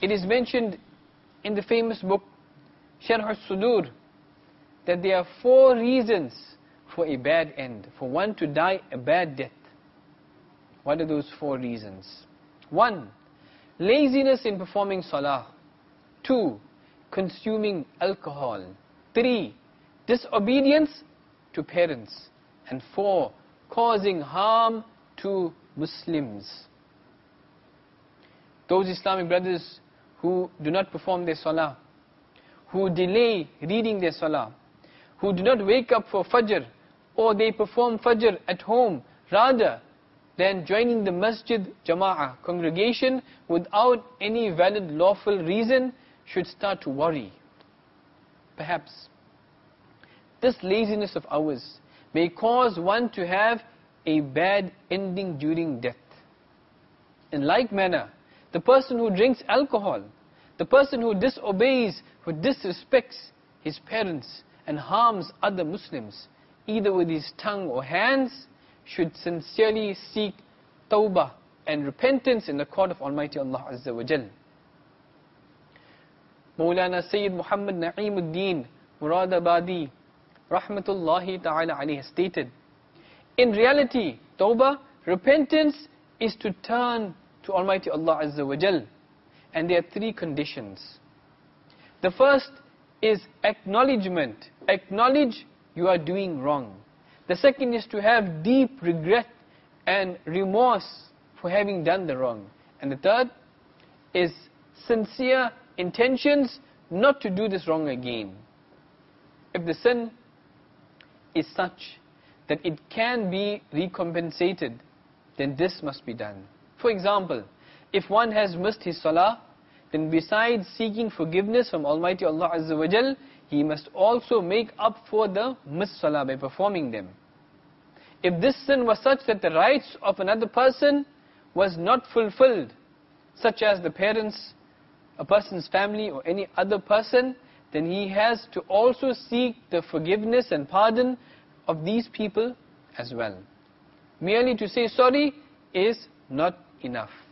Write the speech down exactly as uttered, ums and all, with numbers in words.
It is mentioned in the famous book Sharh al-Sudur that there are four reasons for a bad end, for one to die a bad death. What are those four reasons? One, laziness in performing salah. Two, consuming alcohol. Three, disobedience to parents. And four, causing harm to Muslims. Those Islamic brothers who do not perform their salah, who delay reading their salah, who do not wake up for Fajr, or they perform Fajr at home rather than joining the Masjid Jama'ah congregation without any valid lawful reason, should start to worry. Perhaps this laziness of ours may cause one to have a bad ending during death. In like manner, the person who drinks alcohol, the person who disobeys, who disrespects his parents and harms other Muslims, either with his tongue or hands, should sincerely seek tawbah and repentance in the court of Almighty Allah Azza wa Jal. Mawlana Sayyid Muhammad Na'imuddin Muradabadi Rahmatullahi Ta'ala alayhi stated, in reality, tawbah, repentance, is to turn to Almighty Allah Azza wa Jal. And there are three conditions. The first is acknowledgement. Acknowledge you are doing wrong. The second is to have deep regret and remorse for having done the wrong. And the third is sincere intentions not to do this wrong again. If the sin is such that it can be recompensated, then this must be done. For example, if one has missed his salah, then besides seeking forgiveness from Almighty Allah Azza wa Jal, he must also make up for the missed salah by performing them. If this sin was such that the rights of another person was not fulfilled, such as the parents, a person's family, or any other person, then he has to also seek the forgiveness and pardon of these people as well. Merely to say sorry is not enough.